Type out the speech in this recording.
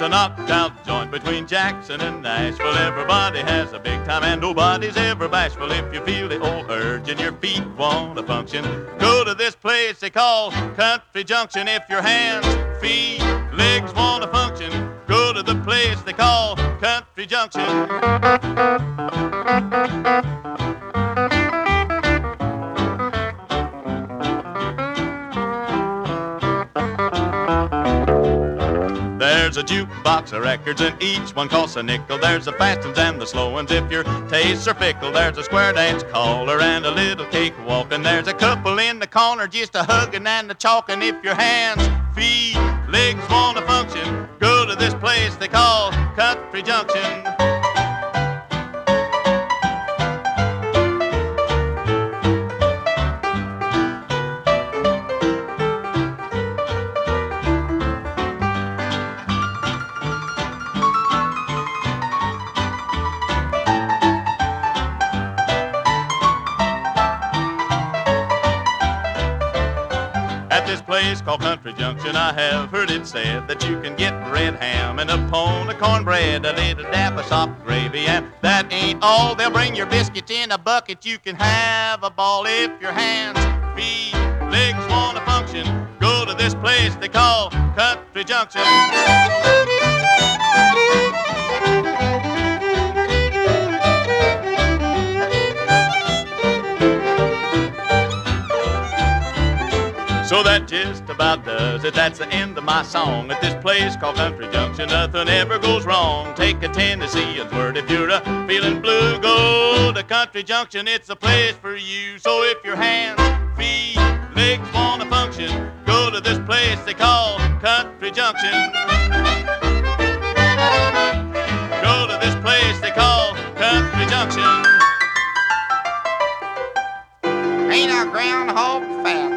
There's a knocked-out joint between Jackson and Nashville. Everybody has a big time and nobody's ever bashful. If you feel the old urge and your feet want to function, go to this place they call Country Junction. If your hands, feet, legs want to function, go to the place they call Country Junction. There's a jukebox of records and each one costs a nickel. There's the fast ones and the slow ones if your tastes are fickle. There's a square dance caller and a little cake walking. There's a couple in the corner just a hugging and a chalking. If your hands, feet, legs want to function, go to this place they call Country Junction. At this place called Country Junction, I have heard it said that you can get red ham and a pone of cornbread, a little dab of soft gravy, and that ain't all. They'll bring your biscuits in a bucket. You can have a ball if your hands, feet, legs want to function. Go to this place they call Country Junction. So that just about does it. That's the end of my song. At this place called Country Junction, nothing ever goes wrong. Take a Tennessean's word. If you're feeling blue, go to Country Junction. It's a place for you. So if your hands, feet, legs want to function, go to this place they call Country Junction. Go to this place they call Country Junction. Ain't a groundhog fat